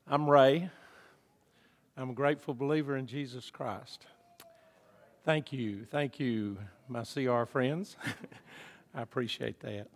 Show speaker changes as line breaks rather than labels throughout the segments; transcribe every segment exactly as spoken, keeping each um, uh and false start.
I'm Ray. I'm a grateful believer in Jesus Christ. Thank you. Thank you, my C R friends. I appreciate that.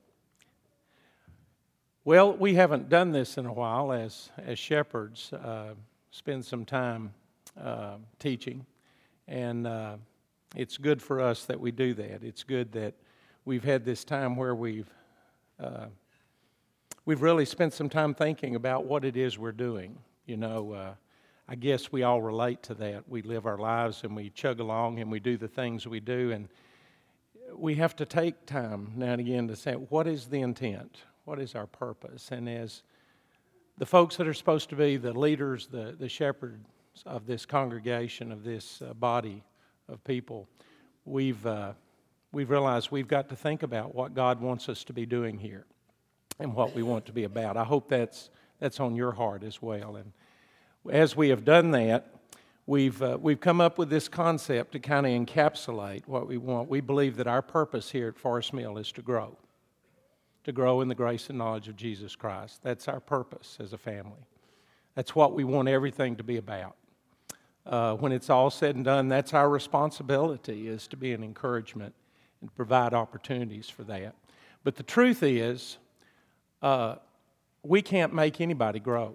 Well, we haven't done this in a while as, as shepherds, uh, spend some time uh, teaching. And uh, it's good for us that we do that. It's good that we've had this time where we've uh, we've really spent some time thinking about what it is we're doing. You know, uh, I guess we all relate to that. We live our lives and we chug along and we do the things we do. And we have to take time now and again to say, what is the intent? What is our purpose? And as the folks that are supposed to be the leaders, the, the shepherds of this congregation, of this uh, body of people, we've uh, we've realized we've got to think about what God wants us to be doing here and what we want to be about. I hope that's that's on your heart as well. And as we have done that, we've uh, we've come up with this concept to kind of encapsulate what we want. We believe that our purpose here at Forest Mill is to grow, to grow in the grace and knowledge of Jesus Christ. That's our purpose as a family. That's what we want everything to be about. Uh, when it's all said and done, that's our responsibility, is to be an encouragement and provide opportunities for that. But the truth is, uh, we can't make anybody grow.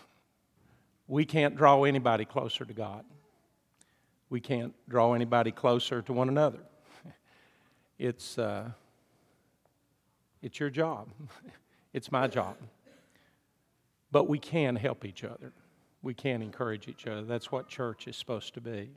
We can't draw anybody closer to God. We can't draw anybody closer to one another. It's uh, it's your job. It's my job. But we can help each other. We can encourage each other. That's what church is supposed to be.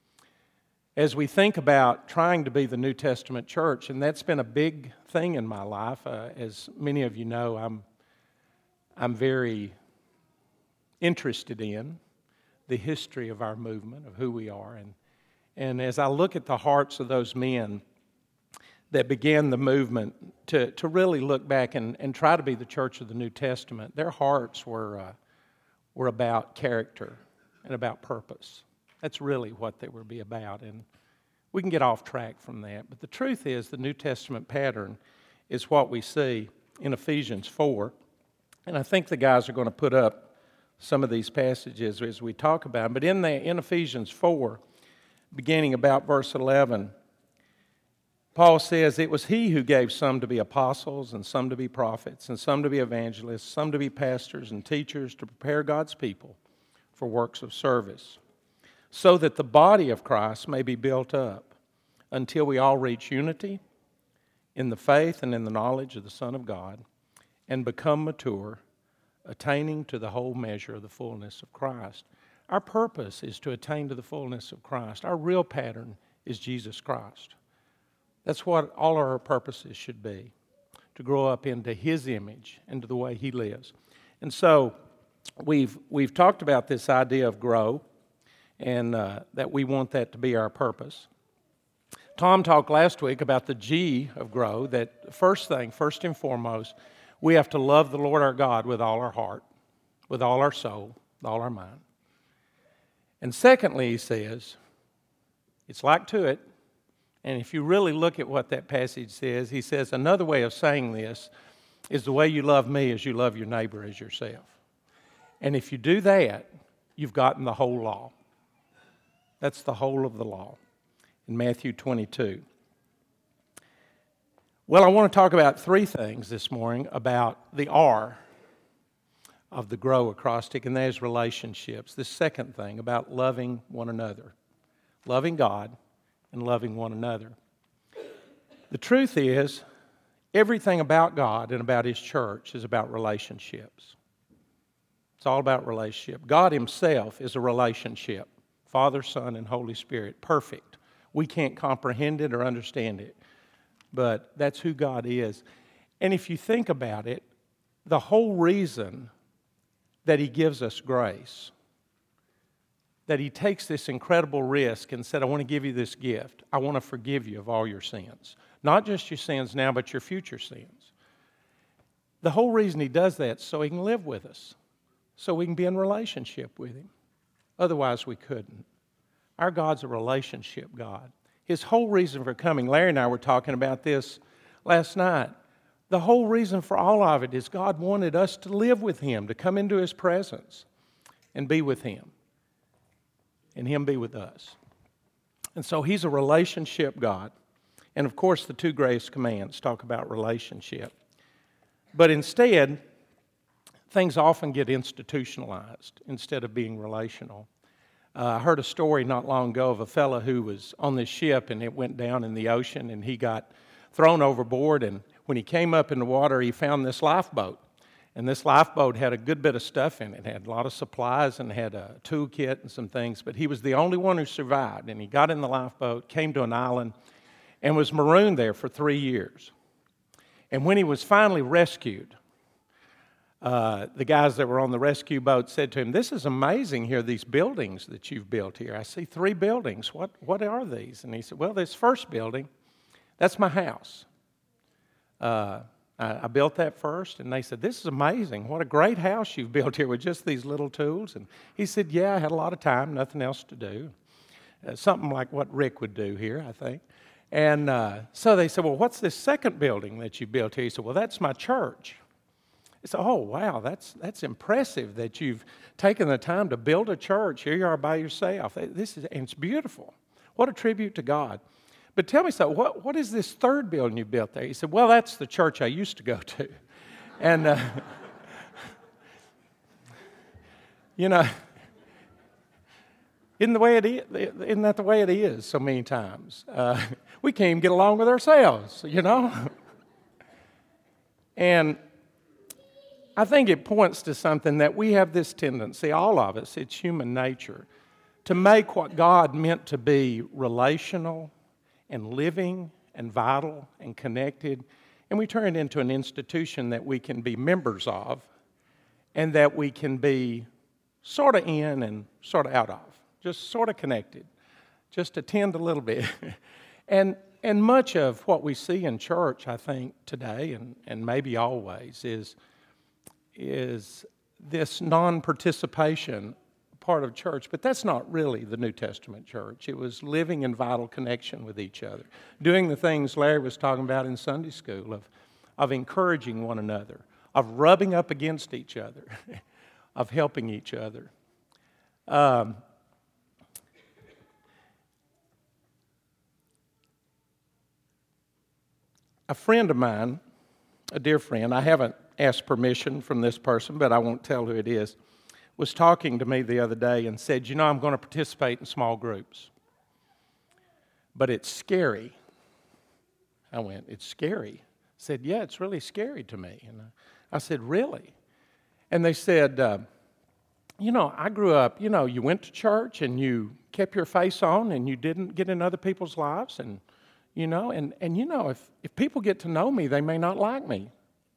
As we think about trying to be the New Testament church, and that's been a big thing in my life. Uh, as many of you know, I'm I'm very interested in the history of our movement, of who we are. And, and as I look at the hearts of those men that began the movement to, to really look back and, and try to be the church of the New Testament, their hearts were, uh, were about character and about purpose. That's really what they were be about. And we can get off track from that. But the truth is, the New Testament pattern is what we see in Ephesians four. And I think the guys are going to put up some of these passages as we talk about them. But in, the, in Ephesians four, beginning about verse eleven, Paul says, "It was he who gave some to be apostles, and some to be prophets, and some to be evangelists, some to be pastors and teachers, to prepare God's people for works of service, so that the body of Christ may be built up until we all reach unity in the faith and in the knowledge of the Son of God, and become mature, attaining to the whole measure of the fullness of Christ." Our purpose is to attain to the fullness of Christ. Our real pattern is Jesus Christ. That's what all our purposes should be, to grow up into His image, into the way He lives. And so we've we've talked about this idea of grow, and uh, that we want that to be our purpose. Tom talked last week about the G of grow, that first thing, first and foremost, we have to love the Lord our God with all our heart, with all our soul, with all our mind. And secondly, he says, it's like to it, and if you really look at what that passage says, he says another way of saying this is the way you love me is you love your neighbor as yourself. And if you do that, you've gotten the whole law. That's the whole of the law in Matthew twenty-two. Well, I want to talk about three things this morning about the R of the GROW acrostic, and that is relationships. The second thing about loving one another, loving God and loving one another. The truth is, everything about God and about His church is about relationships. It's all about relationship. God Himself is a relationship. Father, Son, and Holy Spirit. Perfect. We can't comprehend it or understand it. But that's who God is. And if you think about it, the whole reason that He gives us grace, that He takes this incredible risk and said, I want to give you this gift. I want to forgive you of all your sins. Not just your sins now, but your future sins. The whole reason He does that is so He can live with us, so we can be in relationship with Him. Otherwise, we couldn't. Our God's a relationship God. His whole reason for coming, Larry and I were talking about this last night. The whole reason for all of it is God wanted us to live with Him, to come into His presence. and be with Him, and Him be with us. And so He's a relationship God. And of course, the two greatest commands talk about relationship. But instead, things often get institutionalized instead of being relational. Uh, I heard a story not long ago of a fellow who was on this ship and it went down in the ocean and he got thrown overboard, and when he came up in the water, he found this lifeboat. And this lifeboat had a good bit of stuff in it. It had a lot of supplies and had a toolkit and some things, but he was the only one who survived. And he got in the lifeboat, came to an island, and was marooned there for three years. And when he was finally rescued, uh, the guys that were on the rescue boat said to him, "This is amazing here, these buildings that you've built here. I see three buildings. What, what are these?" And he said, "Well, this first building, that's my house. Uh, I, I built that first." And they said, "This is amazing. What a great house you've built here with just these little tools." And he said, "Yeah, I had a lot of time, nothing else to do." Uh, something like what Rick would do here, I think. And uh, so they said, "Well, what's this second building that you built here?" He said, "Well, that's my church." He said, "Oh, wow, that's that's impressive that you've taken the time to build a church. Here you are by yourself. This is, and it's beautiful. What a tribute to God. But tell me so, what, what is this third building you built there?" He said, "Well, that's the church I used to go to." And, uh, you know, isn't, the way it is, isn't that the way it is so many times? Uh, we can't even get along with ourselves, you know? And I think it points to something that we have this tendency, all of us, it's human nature, to make what God meant to be relational and living and vital and connected, and we turn it into an institution that we can be members of and that we can be sort of in and sort of out of, just sort of connected, just attend a little bit. and and much of what we see in church, I think, today and, and maybe always is, is this non-participation part of church, but that's not really the New Testament church. It was living in vital connection with each other, doing the things Larry was talking about in Sunday school, of, of encouraging one another, of rubbing up against each other, of helping each other. Um, a friend of mine, a dear friend, I haven't asked permission from this person, but I won't tell who it is, was talking to me the other day and said, "You know, I'm going to participate in small groups, but it's scary." I went, "It's scary?" I said, "Yeah, it's really scary to me." And I said, "Really?" And they said, uh, "You know, I grew up, you know, you went to church and you kept your face on and you didn't get in other people's lives. And, you know, and, and you know, if, if people get to know me, they may not like me.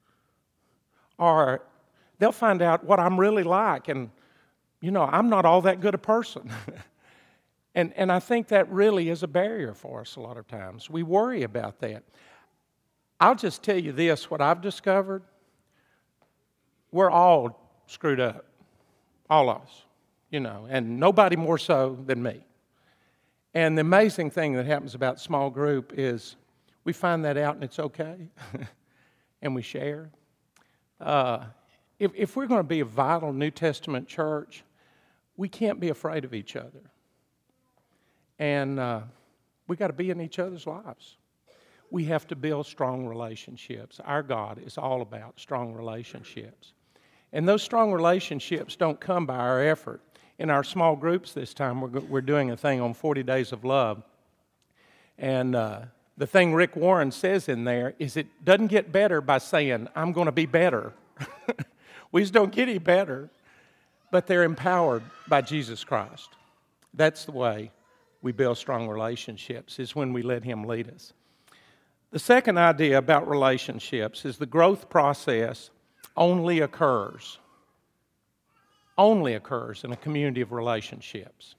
Or they'll find out what I'm really like, and, you know, I'm not all that good a person." and and I think that really is a barrier for us a lot of times. We worry about that. I'll just tell you this, what I've discovered, we're all screwed up, all of us, you know, and nobody more so than me. And the amazing thing that happens about small group is we find that out and it's okay, and we share. Uh, If, if we're going to be a vital New Testament church, we can't be afraid of each other. And uh, we got to be in each other's lives. We have to build strong relationships. Our God is all about strong relationships. And those strong relationships don't come by our effort. In our small groups this time, we're, we're doing a thing on forty days of love. And uh, the thing Rick Warren says in there is it doesn't get better by saying, "I'm going to be better." We just don't get any better, but they're empowered by Jesus Christ. That's the way we build strong relationships, is when we let Him lead us. The second idea about relationships is the growth process only occurs, only occurs in a community of relationships.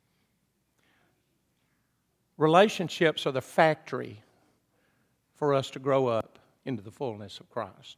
Relationships are the factory for us to grow up into the fullness of Christ.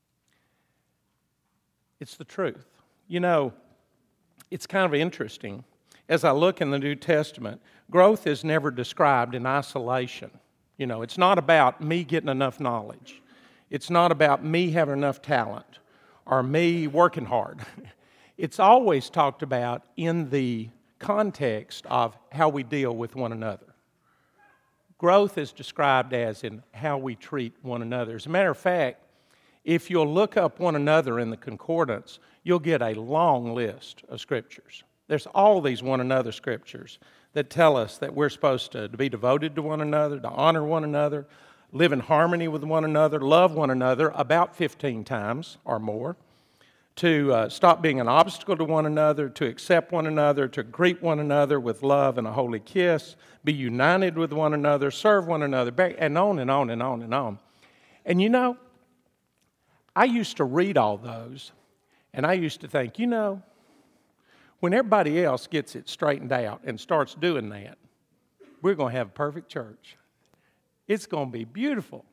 It's the truth. You know, it's kind of interesting. As I look in the New Testament, growth is never described in isolation. You know, it's not about me getting enough knowledge. It's not about me having enough talent or me working hard. it's always talked about in the context of how we deal with one another. Growth is described as in how we treat one another. As a matter of fact, if you'll look up one another in the concordance, you'll get a long list of scriptures. There's all these one another scriptures that tell us that we're supposed to, to be devoted to one another, to honor one another, live in harmony with one another, love one another about fifteen times or more, to uh, stop being an obstacle to one another, to accept one another, to greet one another with love and a holy kiss, be united with one another, serve one another, and on and on and on and on. And you know, I used to read all those, and I used to think, you know, when everybody else gets it straightened out and starts doing that, we're going to have a perfect church. It's going to be beautiful.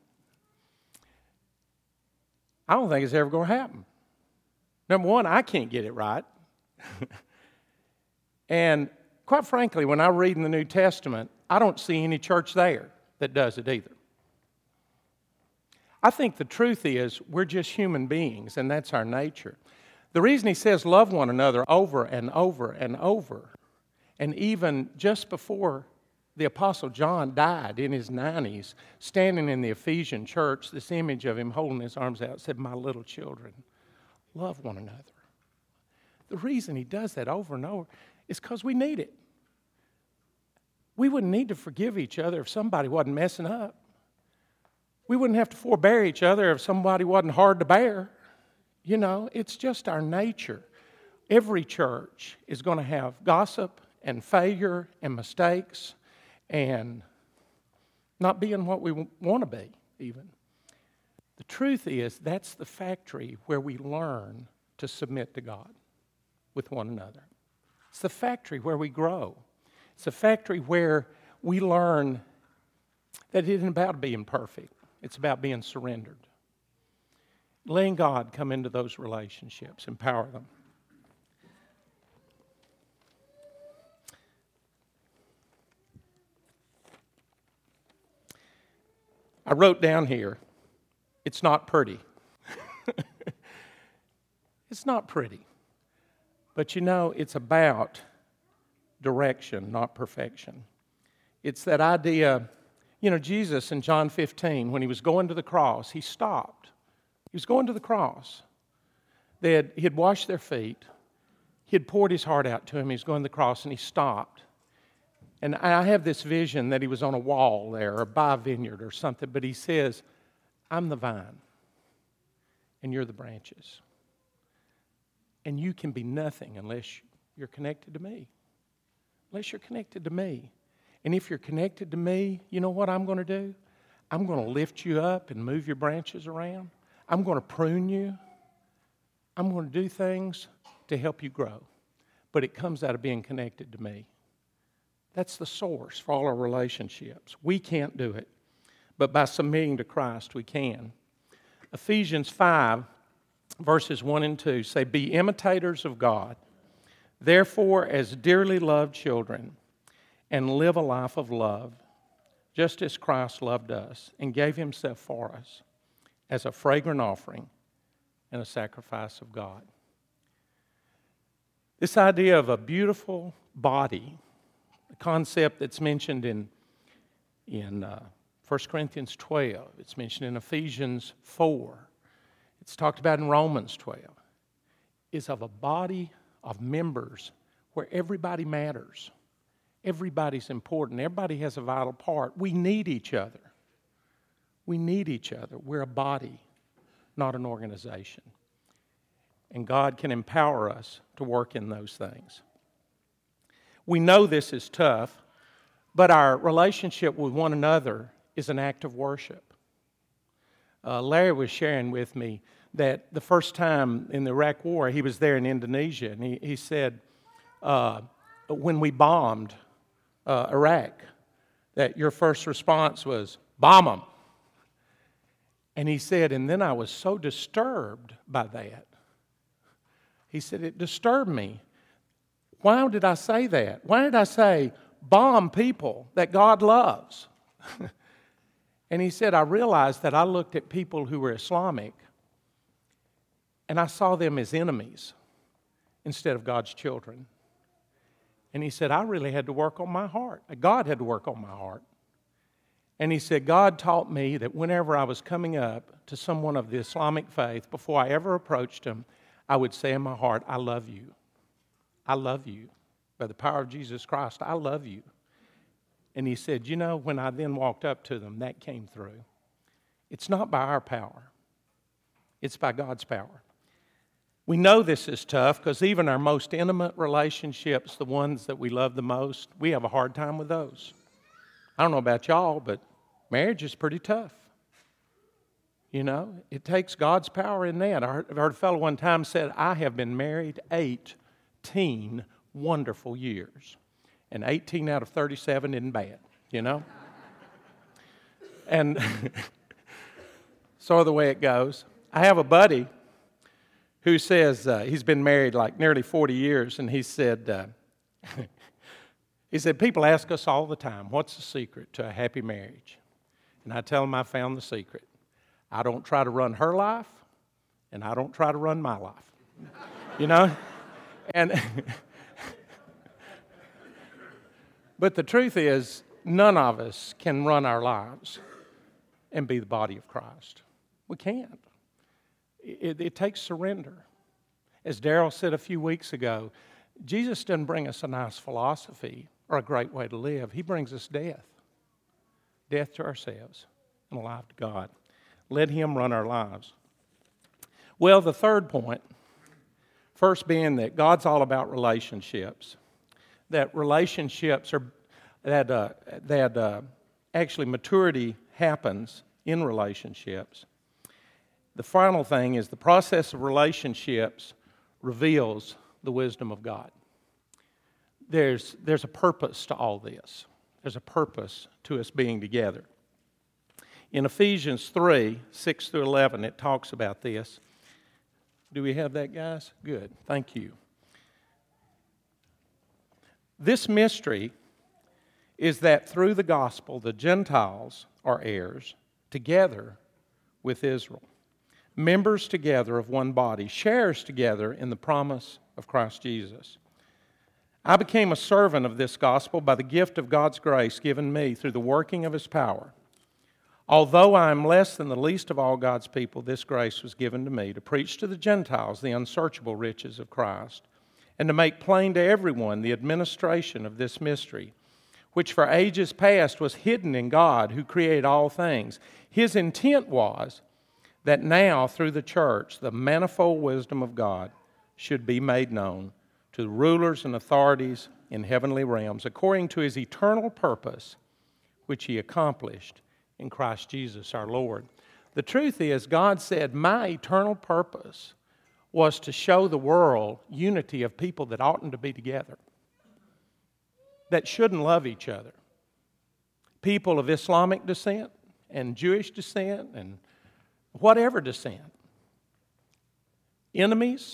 I don't think it's ever going to happen. Number one, I can't get it right. And quite frankly, when I read in the New Testament, I don't see any church there that does it either. I think the truth is we're just human beings, and that's our nature. The reason he says love one another over and over and over, and even just before the Apostle John died in his nineties, standing in the Ephesian church, this image of him holding his arms out said, "My little children, love one another." The reason he does that over and over is because we need it. We wouldn't need to forgive each other if somebody wasn't messing up. We wouldn't have to forbear each other if somebody wasn't hard to bear. You know, it's just our nature. Every church is going to have gossip and failure and mistakes and not being what we want to be, even. The truth is, that's the factory where we learn to submit to God with one another. It's the factory where we grow. It's a factory where we learn that it isn't about being perfect. It's about being surrendered. Letting God come into those relationships, empower them. I wrote down here, it's not pretty. It's not pretty. But you know, it's about direction, not perfection. It's that idea, you know, Jesus in John fifteen, when he was going to the cross, he stopped. He was going to the cross. They had, he had washed their feet. He had poured his heart out to him. He was going to the cross, and he stopped. And I have this vision that he was on a wall there or by a vineyard or something, but he says, "I'm the vine, and you're the branches. And you can be nothing unless you're connected to me. Unless you're connected to me. And if you're connected to me, you know what I'm going to do? I'm going to lift you up and move your branches around. I'm going to prune you. I'm going to do things to help you grow. But it comes out of being connected to me. That's the source for all our relationships. We can't do it, but by submitting to Christ, we can. Ephesians five, verses one and two say, "Be imitators of God, therefore as dearly loved children, and live a life of love, just as Christ loved us and gave himself for us as a fragrant offering and a sacrifice of God." This idea of a beautiful body, a concept that's mentioned in, in uh, First Corinthians twelve. It's mentioned in Ephesians four. It's talked about in Romans twelve. Is of a body of members where everybody matters. Everybody's important. Everybody has a vital part. We need each other. We need each other. We're a body, not an organization. And God can empower us to work in those things. We know this is tough, but our relationship with one another is an act of worship. Uh, Larry was sharing with me that the first time in the Iraq War, he was there in Indonesia, and he, he said, uh, when we bombed uh, Iraq, that your first response was, "Bomb them." And he said, and then I was so disturbed by that. He said, it disturbed me. Why did I say that? Why did I say, bomb people that God loves? And he said, I realized that I looked at people who were Islamic and I saw them as enemies. instead of God's children. And he said, I really had to work on my heart. God had to work on my heart. And he said, God taught me that whenever I was coming up to someone of the Islamic faith, before I ever approached them, I would say in my heart, I love you. I love you. By the power of Jesus Christ, I love you. And he said, you know, when I then walked up to them, that came through. It's not by our power. It's by God's power. We know this is tough because even our most intimate relationships, the ones that we love the most, we have a hard time with those. I don't know about y'all, but marriage is pretty tough. You know, it takes God's power in that. I heard, I heard a fellow one time said, I have been married eighteen wonderful years. And eighteen out of thirty-seven isn't bad, you know? And sort of the way it goes. I have a buddy who says uh, he's been married like nearly forty years, and he said, uh, he said, people ask us all the time, what's the secret to a happy marriage? And I tell them I found the secret. I don't try to run her life, and I don't try to run my life. You know? And but the truth is, none of us can run our lives and be the body of Christ. We can't. It, it takes surrender. As Darrell said a few weeks ago, Jesus doesn't bring us a nice philosophy or a great way to live. He brings us death. Death to ourselves and a life to God. Let Him run our lives. Well, the third point, first being that God's all about relationships. That relationships are, that, uh, that uh, actually maturity happens in relationships. The final thing is the process of relationships reveals the wisdom of God. There's, there's a purpose to all this. There's a purpose to us being together. In Ephesians three, six through eleven, it talks about this. Do we have that, guys? Good. Thank you. This mystery is that through the gospel, the Gentiles are heirs together with Israel, members together of one body, shares together in the promise of Christ Jesus. I became a servant of this gospel by the gift of God's grace given me through the working of His power. Although I am less than the least of all God's people, this grace was given to me to preach to the Gentiles the unsearchable riches of Christ, and to make plain to everyone the administration of this mystery, which for ages past was hidden in God who created all things. His intent was that now, through the church, the manifold wisdom of God should be made known to the rulers and authorities in heavenly realms, according to His eternal purpose, which He accomplished in Christ Jesus our Lord. The truth is, God said, my eternal purpose was to show the world unity of people that oughtn't to be together, that shouldn't love each other. People of Islamic descent and Jewish descent and whatever descent. Enemies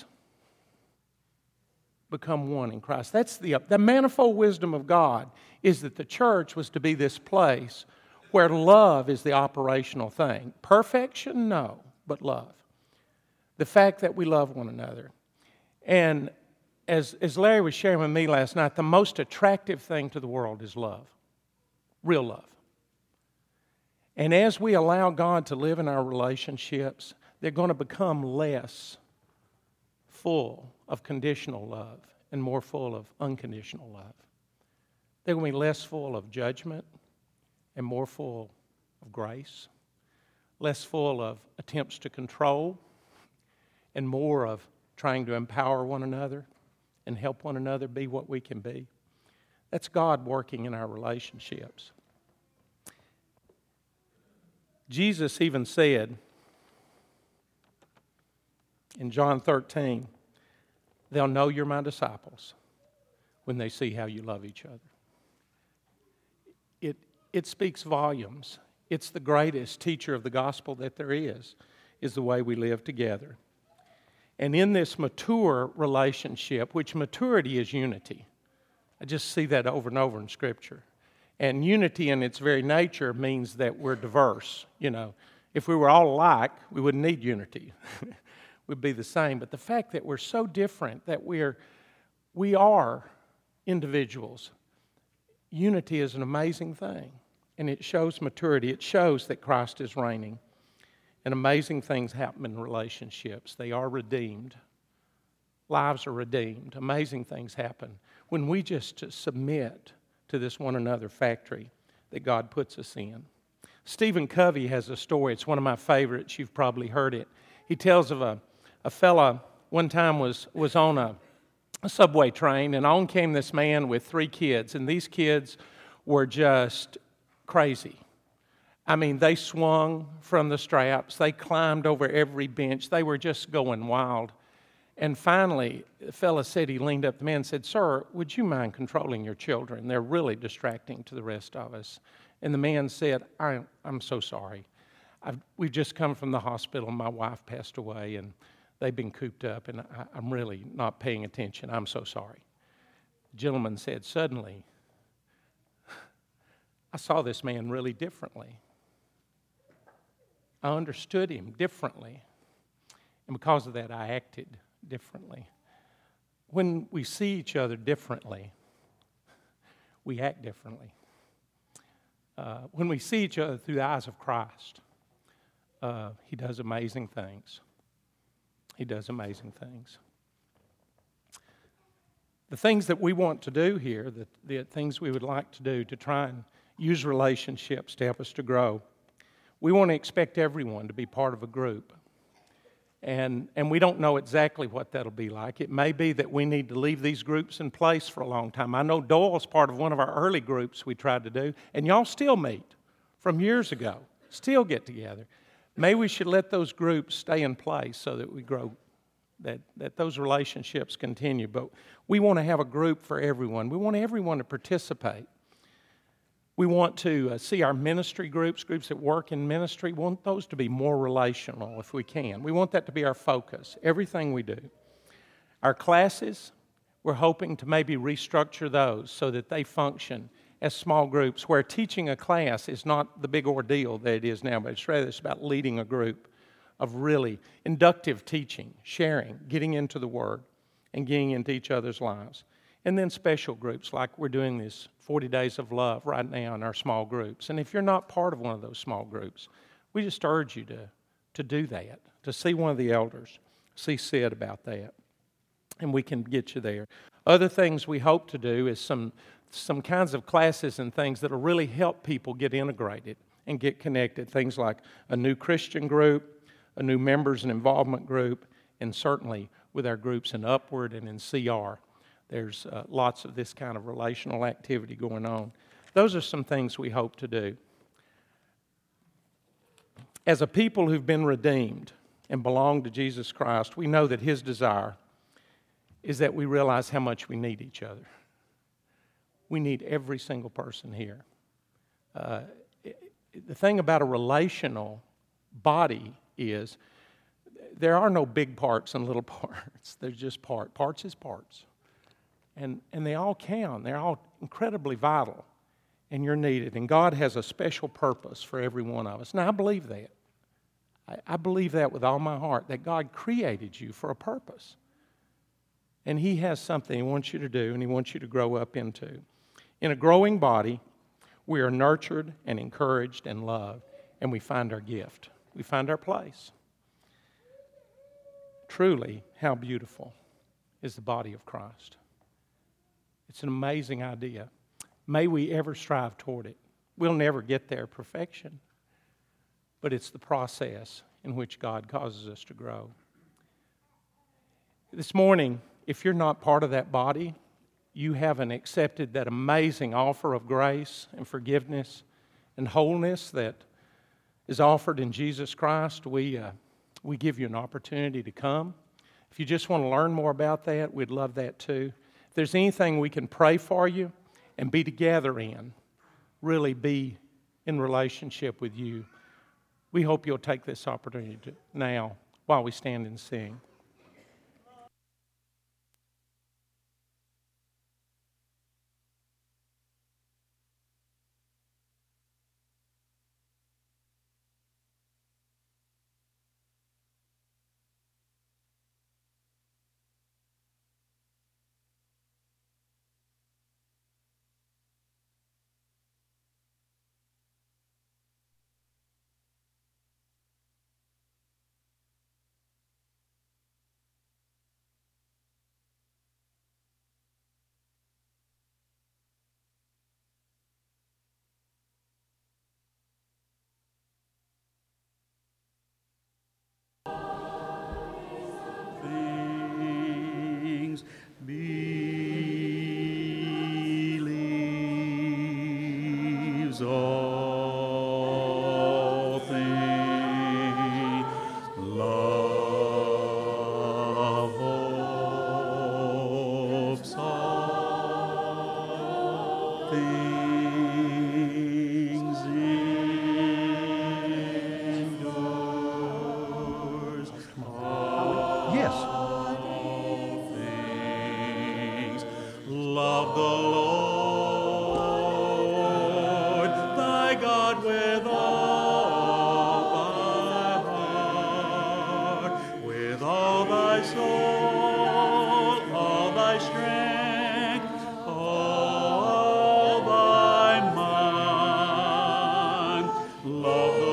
become one in Christ. That's the, the manifold wisdom of God, is that the church was to be this place where love is the operational thing. Perfection, no, but love. The fact that we love one another. And as, as Larry was sharing with me last night, the most attractive thing to the world is love. Real love. And as we allow God to live in our relationships, they're going to become less full of conditional love and more full of unconditional love. They're going to be less full of judgment and more full of grace, less full of attempts to control, and more of trying to empower one another and help one another be what we can be. That's God working in our relationships. Jesus even said in John thirteen, they'll know you're my disciples when they see how you love each other. It, it speaks volumes. It's the greatest teacher of the gospel that there is, is the way we live together. And in this mature relationship, which maturity is unity. I just see that over and over in Scripture. And unity in its very nature means that we're diverse. You know, if we were all alike, we wouldn't need unity. we'd be the same. But the fact that we're so different, that we're, we are individuals, unity is an amazing thing. And it shows maturity. It shows that Christ is reigning. And amazing things happen in relationships. They are redeemed. Lives are redeemed. Amazing things happen when we just submit to this one another factory that God puts us in. Stephen Covey has a story. It's one of my favorites. You've probably heard it. He tells of a, a fella one time was, was on a, a subway train, and on came this man with three kids, and these kids were just crazy. I mean, they swung from the straps. They climbed over every bench. They were just going wild. And finally, the fellow said, he leaned up to the man and said, "Sir, would you mind controlling your children? They're really distracting to the rest of us." And the man said, I, I'm so sorry. I've, we've just come from the hospital. My wife passed away, and they've been cooped up, and I, I'm really not paying attention. I'm so sorry. The gentleman said, "Suddenly, I saw this man really differently. I understood him differently. And because of that, I acted differently." When we see each other differently, we act differently. Uh, when we see each other through the eyes of Christ, uh, He does amazing things. He does amazing things. The things that we want to do here, the, the things we would like to do to try and use relationships to help us to grow, we want to expect everyone to be part of a group. And, and we don't know exactly what that'll be like. It may be that we need to leave these groups in place for a long time. I know Doyle's part of one of our early groups we tried to do, and y'all still meet from years ago, still get together. Maybe we should let those groups stay in place so that we grow, that, that those relationships continue. But we want to have a group for everyone. We want everyone to participate. We want to uh, see our ministry groups, groups that work in ministry, we want those to be more relational if we can. We want that to be our focus, everything we do. Our classes, we're hoping to maybe restructure those so that they function as small groups where teaching a class is not the big ordeal that it is now, but it's rather it's about leading a group of really inductive teaching, sharing, getting into the Word, and getting into each other's lives. And then special groups, like we're doing this forty days of love right now in our small groups. And if you're not part of one of those small groups, we just urge you to, to do that, to see one of the elders, see Sid about that, and we can get you there. Other things we hope to do is some, some kinds of classes and things that will really help people get integrated and get connected. Things like a new Christian group, a new members and involvement group, and certainly with our groups in Upward and in C R. There's uh, lots of this kind of relational activity going on. Those are some things we hope to do. As a people who've been redeemed and belong to Jesus Christ, we know that His desire is that we realize how much we need each other. We need every single person here. Uh, it, the thing about a relational body is there are no big parts and little parts. There's just part. Parts is parts. And, and they all count. They're all incredibly vital. And you're needed. And God has a special purpose for every one of us. Now, I believe that. I, I believe that with all my heart, that God created you for a purpose. And He has something He wants you to do and He wants you to grow up into. In a growing body, we are nurtured and encouraged and loved, and we find our gift. We find our place. Truly, how beautiful is the body of Christ. It's an amazing idea. May we ever strive toward it. We'll never get there perfection, but it's the process in which God causes us to grow. This morning, if you're not part of that body, you haven't accepted that amazing offer of grace and forgiveness and wholeness that is offered in Jesus Christ, we, uh, we give you an opportunity to come. If you just want to learn more about that, we'd love that too. If there's anything we can pray for you and be together in, really be in relationship with you, we hope you'll take this opportunity to, now while we stand and sing.
relieves all things. Love hopes all things endures.
Yes.
Things. Love the Lord thy God with all thy heart, with all thy soul, all thy strength, all thy mind. Love the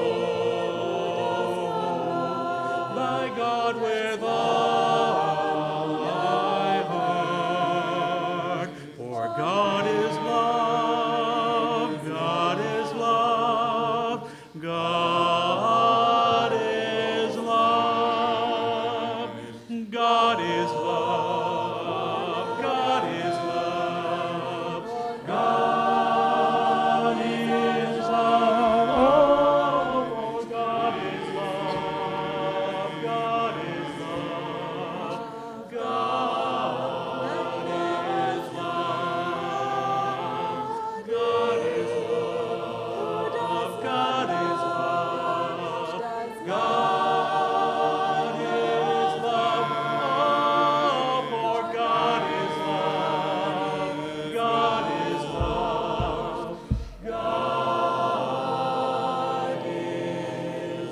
Lord thy God with all thy heart. For God is love, God is love, God is love, God is love, God is love, God is love, oh, God is love, God is love, God is love, God is love, God is love, God is love, oh, for God is love, God is love, God is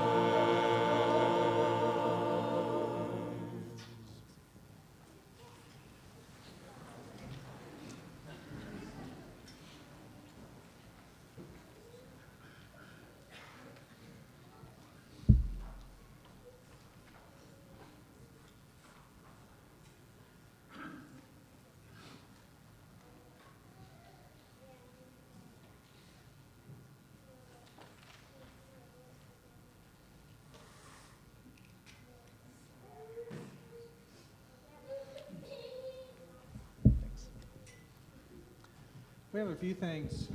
We have a few things.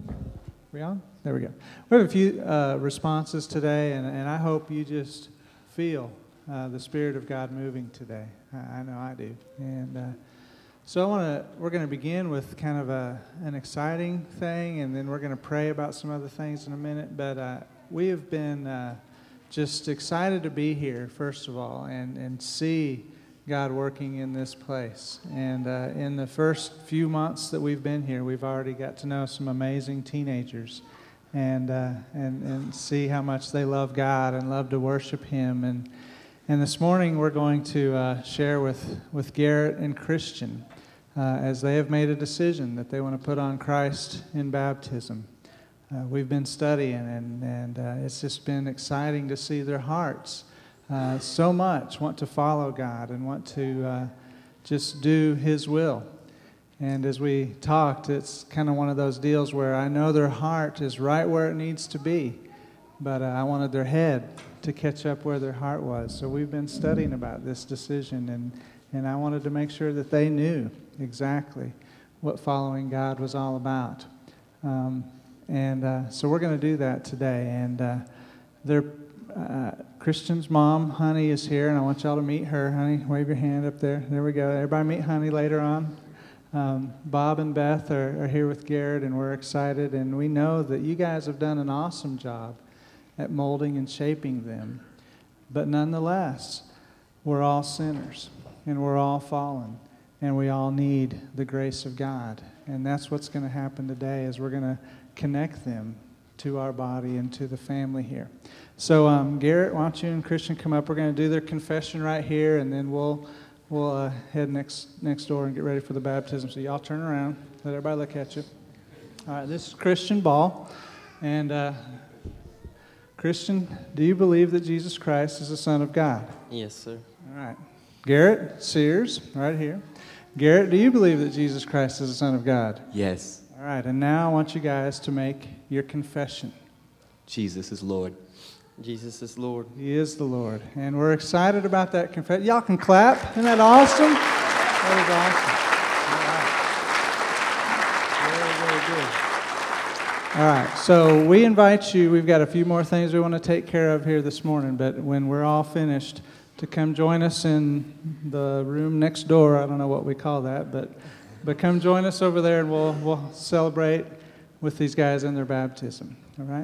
We on? There we go. We have a few uh, responses today, and, and I hope you just feel uh, the Spirit of God moving today. I, I know I do. And uh, so I want to. We're going to begin with kind of a an exciting thing, and then we're going to pray about some other things in a minute. But uh, we have been uh, just excited to be here, first of all, and and see God working in this place. And uh, in the first few months that we've been here, we've already got to know some amazing teenagers, and uh, and and see how much they love God and love to worship Him. And and this morning we're going to uh, share with with Garrett and Christian uh, as they have made a decision that they want to put on Christ in baptism. Uh, we've been studying, and and uh, it's just been exciting to see their hearts. Uh, so much want to follow God and want to uh, just do His will. And as we talked, it's kind of one of those deals where I know their heart is right where it needs to be, but uh, I wanted their head to catch up where their heart was. So we've been studying about this decision, and, and I wanted to make sure that they knew exactly what following God was all about. Um, and uh, so we're going to do that today. And uh, they're Uh, Christian's mom, Honey, is here, and I want y'all to meet her. Honey, wave your hand up there. There we go. Everybody meet Honey later on. Um, Bob and Beth are, are here with Garrett, and we're excited, and we know that you guys have done an awesome job at molding and shaping them. But nonetheless, we're all sinners, and we're all fallen, and we all need the grace of God. And that's what's going to happen today, is we're going to connect them to our body and to the family here. So, um, Garrett, why don't you and Christian come up? We're going to do their confession right here, and then we'll we'll uh, head next next door and get ready for the baptism. So y'all turn around. Let everybody look at you. All right, this is Christian Ball. And uh, Christian, do you believe that Jesus Christ is the Son of God?
Yes, sir.
All right. Garrett Sears, right here. Garrett, do you believe that Jesus Christ is the Son of God?
Yes.
All right, and now I want you guys to make your confession.
Jesus is Lord. Jesus is Lord.
He is the Lord. And we're excited about that confession. Y'all can clap. Isn't that awesome? That is awesome. All right. Very, very good. All right. So we invite you, we've got a few more things we want to take care of here this morning, but when we're all finished, to come join us in the room next door. I don't know what we call that, but but come join us over there, and we'll we'll celebrate with these guys in their baptism. All right?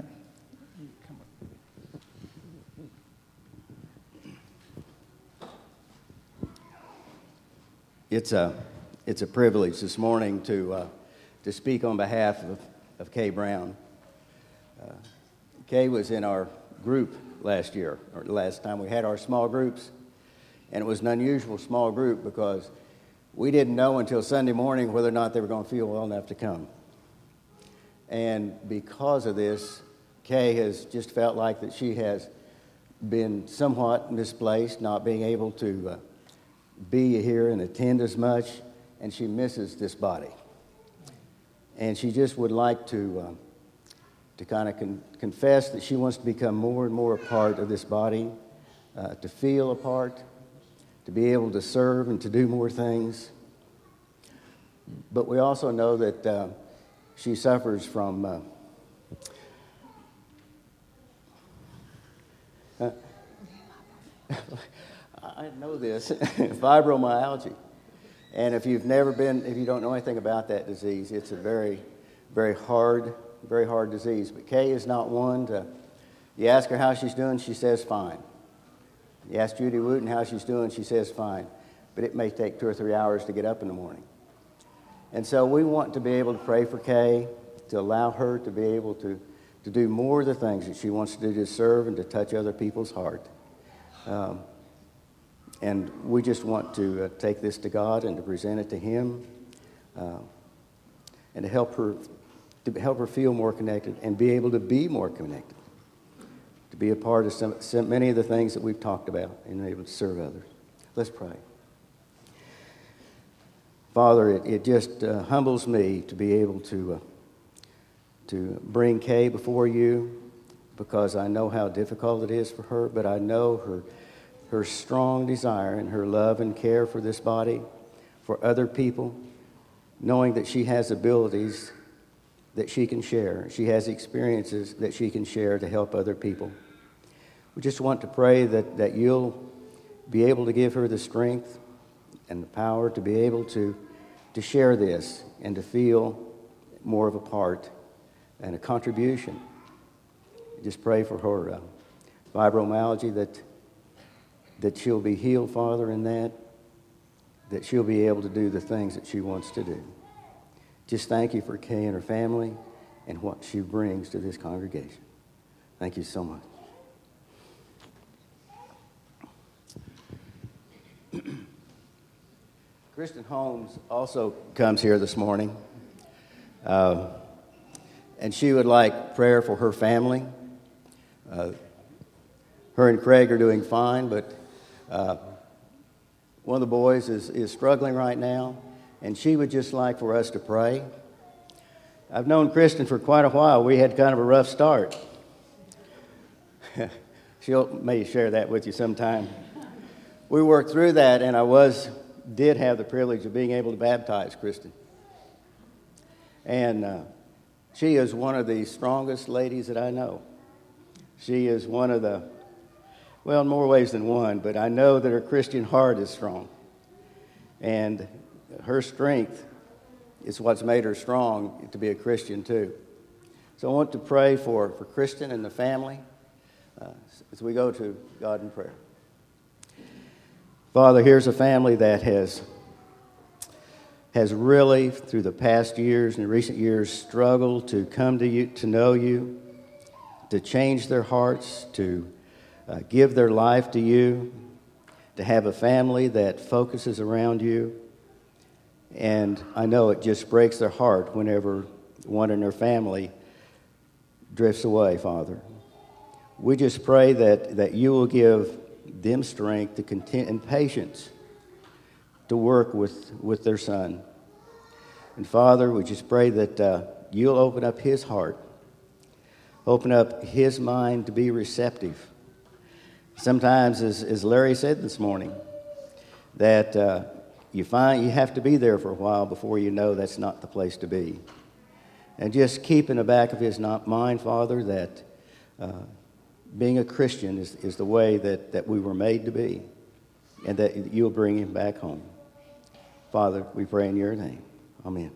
It's a it's a privilege this morning to uh, to speak on behalf of, of Kay Brown. Uh, Kay was in our group last year, or the last time we had our small groups, and it was an unusual small group because we didn't know until Sunday morning whether or not they were going to feel well enough to come. And because of this, Kay has just felt like that she has been somewhat misplaced, not being able to uh, be here and attend as much, and she misses this body. And she just would like to uh, to kind of con- confess that she wants to become more and more a part of this body, uh, to feel a part, to be able to serve and to do more things. But we also know that uh, she suffers from uh, uh, I know this, fibromyalgia. And if you've never been, if you don't know anything about that disease, it's a very, very hard, very hard disease. But Kay is not one to, you ask her how she's doing, she says fine. You ask Judy Wooten how she's doing, she says fine. But it may take two or three hours to get up in the morning. And so we want to be able to pray for Kay, to allow her to be able to, to do more of the things that she wants to do, to serve and to touch other people's heart. Um, and we just want to uh, take this to God and to present it to Him, uh, and to help her to help her feel more connected and be able to be more connected, to be a part of some, some many of the things that we've talked about and able to serve others. Let's pray. Father, it, it just uh, humbles me to be able to uh, to bring Kay before you, because I know how difficult it is for her, but I know her her strong desire and her love and care for this body, for other people, knowing that she has abilities that she can share. She has experiences that she can share to help other people. We just want to pray that, that you'll be able to give her the strength and the power to be able to, to share this and to feel more of a part and a contribution. Just pray for her uh, fibromyalgia, that that she'll be healed, Father, in that, that she'll be able to do the things that she wants to do. Just thank you for Kay and her family and what she brings to this congregation. Thank you so much. Kristen Holmes also comes here this morning, uh, and she would like prayer for her family. Uh, her and Craig are doing fine, but uh, one of the boys is, is struggling right now, and she would just like for us to pray. I've known Kristen for quite a while. We had kind of a rough start. She'll may share that with you sometime. We worked through that, and I was did have the privilege of being able to baptize Kristen. And uh, she is one of the strongest ladies that I know. She is one of the, well, in more ways than one, but I know that her Christian heart is strong. And her strength is what's made her strong to be a Christian too. So I want to pray for, for Kristen and the family uh, as we go to God in prayer. Father, here's a family that has has really, through the past years and recent years, struggled to come to you, to know you, to change their hearts, to uh, give their life to you, to have a family that focuses around you. And I know it just breaks their heart whenever one in their family drifts away, Father. We just pray that, that you will give them strength to continue and patience to work with, with their son. And Father, we just pray that uh, you'll open up his heart, open up his mind to be receptive. Sometimes, as, as Larry said this morning, that uh, you find you have to be there for a while before you know that's not the place to be. And just keep in the back of his not mind, Father, that uh, being a Christian is, is the way that, that we were made to be, and that you'll bring him back home. Father, we pray in your name. Amen.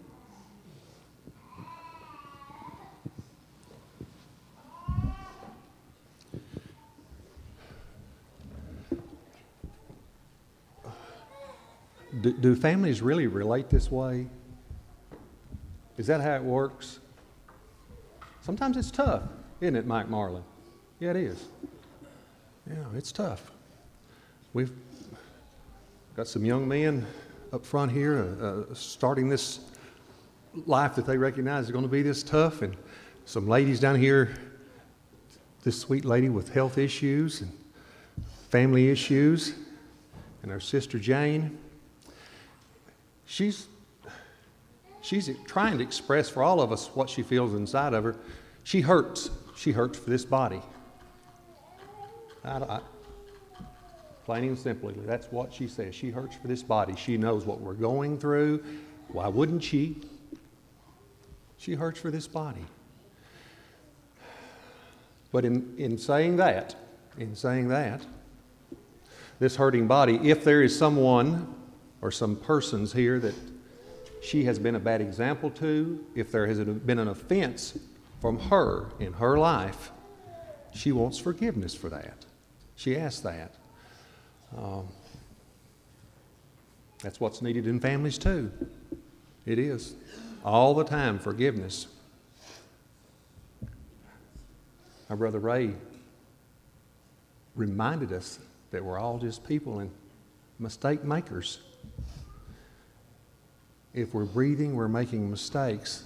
Do, do families really relate this way? Is that how it works? Sometimes it's tough, isn't it, Mike Marlin? Yeah, it is. Yeah, it's tough. We've got some young men up front here uh, uh, starting this life that they recognize is going to be this tough, and some ladies down here, this sweet lady with health issues and family issues, and our sister Jane. She's, she's trying to express for all of us what she feels inside of her. She hurts. She hurts for this body. I, I, plain and simply, that's what she says. She hurts for this body. She knows what we're going through. Why wouldn't she? She hurts for this body. But in, in saying that, in saying that, this hurting body, if there is someone or some persons here that she has been a bad example to, if there has been an offense from her in her life, she wants forgiveness for that. She asks that. Um, that's what's needed in families too. It is. All the time, forgiveness. Our brother Ray reminded us that we're all just people and mistake makers. If we're breathing, we're making mistakes.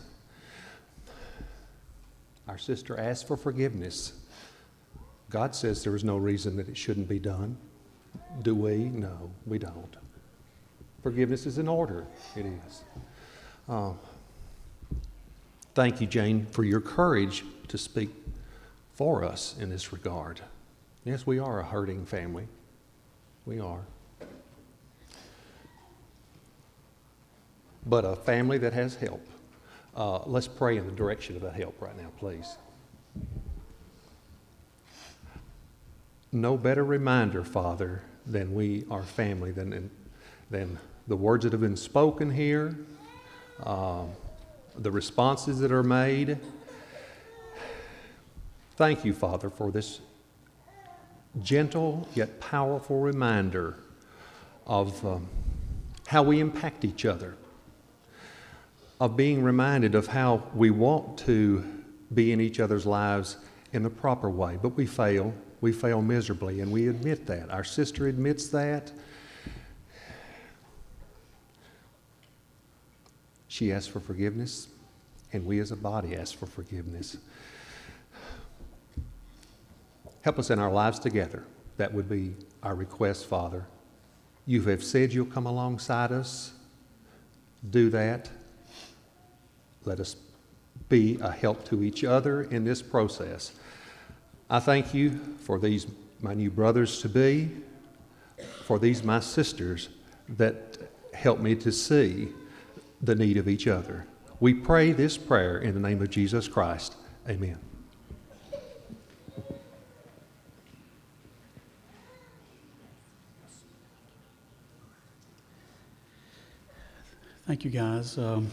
Our sister asked for forgiveness. God says there is no reason that it shouldn't be done. Do we? No, we don't. Forgiveness is in order. It is. Uh, thank you, Jane, for your courage to speak for us in this regard. Yes, we are a hurting family. We are. But a family that has help. Uh, let's pray in the direction of that help right now, please. No better reminder, Father, than we are family, than, than the words that have been spoken here, uh, the responses that are made. Thank you, Father, for this gentle yet powerful reminder of um, how we impact each other, of being reminded of how we want to be in each other's lives in the proper way, but we fail. We fail miserably, and we admit that. Our sister admits that. She asks for forgiveness, and we as a body ask for forgiveness. Help us in our lives together. That would be our request, Father. You have said you'll come alongside us. Do that. Let us be a help to each other in this process. I thank you for these, my new brothers to be, for these, my sisters, that help me to see the need of each other. We pray this prayer in the name of Jesus Christ. Amen.
Thank you, guys. Um,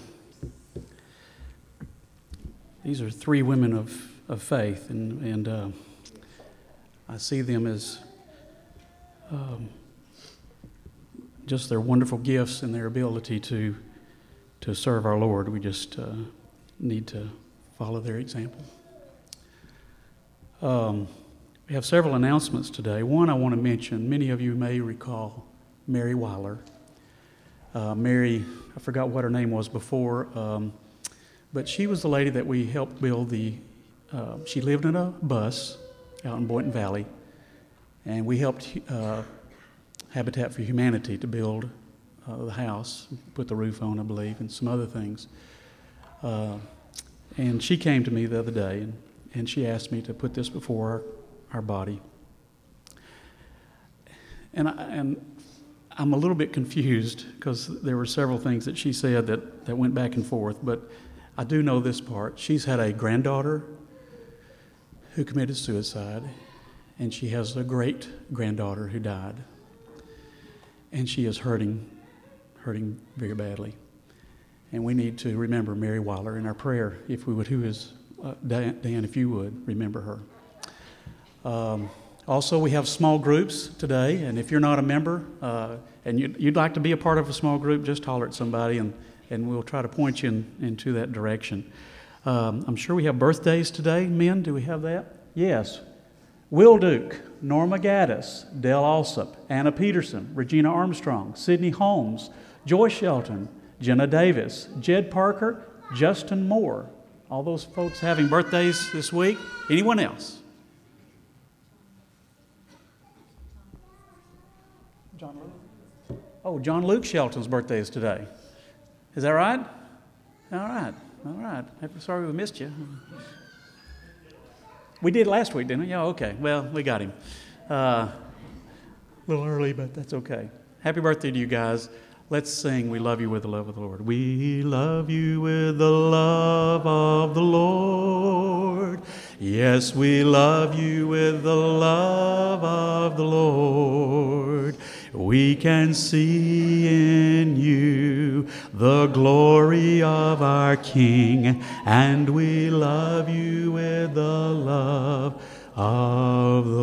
these are three women of, of faith, and, and uh, I see them as um, just their wonderful gifts and their ability to to serve our Lord. We just uh, need to follow their example. Um, we have several announcements today. One I want to mention, many of you may recall Mary Weiler. Uh, Mary, I forgot what her name was before, um, but she was the lady that we helped build the, uh, she lived in a bus out in Boynton Valley, and we helped uh, Habitat for Humanity to build uh, the house, put the roof on, I believe, and some other things. Uh, and she came to me the other day, and, and she asked me to put this before our, our body. And I, and I'm a little bit confused because there were several things that she said that, that went back and forth, but I do know this part. She's had a granddaughter who committed suicide, and she has a great-granddaughter who died. And she is hurting, hurting very badly. And we need to remember Mary Weiler in our prayer, if we would, who is, uh, Dan, Dan, if you would, remember her. Um, also, we have small groups today, and if you're not a member uh, and you'd, you'd like to be a part of a small group, just holler at somebody, and, and we'll try to point you in, into that direction. Um, I'm sure we have birthdays today. Men, do we have that? Yes. Will Duke, Norma Gaddis, Dell Alsop, Anna Peterson, Regina Armstrong, Sydney Holmes, Joy Shelton, Jenna Davis, Jed Parker, Justin Moore. All those folks having birthdays this week. Anyone else? John Luke. Oh, John Luke Shelton's birthday is today. Is that right? All right. All right. Sorry we missed you. We did last week, didn't we? Yeah, okay. Well, we got him. Uh, a little early, but that's okay. Happy birthday to you guys. Let's sing We Love You with the Love of the Lord. We love you with the love of the Lord. Yes, we love you with the love of the Lord. We can see in you the glory of our King, and we love you with the love of the